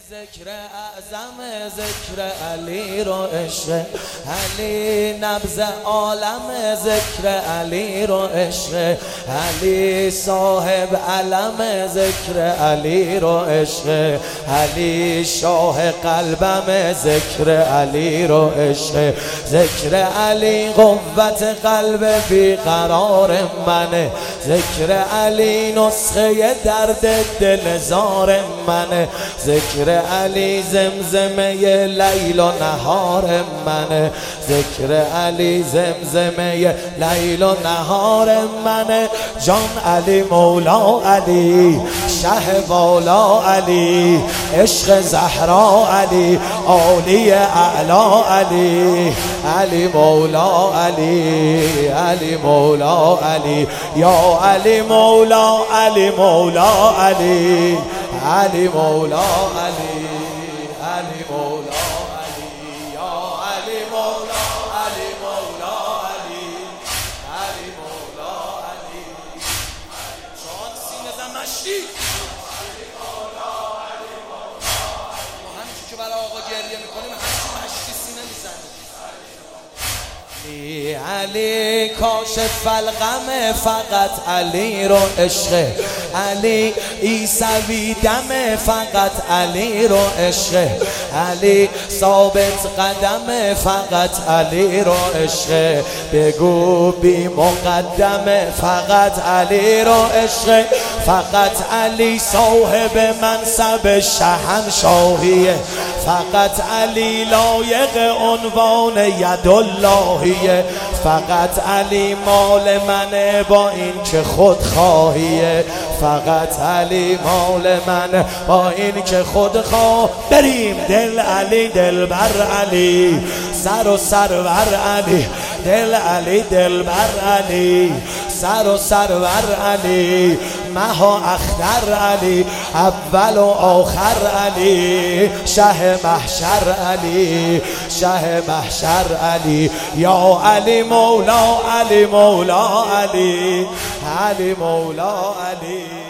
ذکر اعظم ذکر علی رو عشق علی، نبض عالم ذکر علی رو عشق علی، صاحب علم ذکر علی رو عشق علی، شاه قلبم ذکر علی رو عشق ذکر علی، قوت قلب بیقرار منه ذکر علی، نسخه درد دل زار منه ذکر علی، زمزمه لیل و نهار منه ذکر علی، زمزمه لیل و نهار منه، جان علی مولا علی، شه والا علی، عشق زهرا علی، عالی اعلا علی، علی مولا علی، علی مولا علی، یا علی مولا، علی مولا علی، علی مولا علی، علی مولا علی، یا علی مولا، علی مولا علی، علی مولا علی، چون سینه زن مشتی ما همینجور که برای آقا گریه میکنیم همینجور مشتی سینه میزنیم. علی کاشف الغم، فقط علی رو عشق علی، عیسوی دم، فقط علی رو عشق علی، ثابت قدم، فقط علی رو عشق، بگو بی مقدم، فقط علی رو عشق، فقط علی صاحب منصب شهنشاهیه، فقط علی لایق عنوان یداللهیه، فقط علی مال منه با این که خود خواهیه، فقط علی مال من با این که خود خواه. بریم دل علی، دل بر علی، سر و سرور علی، دل علی، دل بر علی، سر و سرور علی، مها اختر علی، اول و آخر علی، شه محشر علی، شه محشر علی، یا علی مولا، علی مولا علی، علی مولا علی.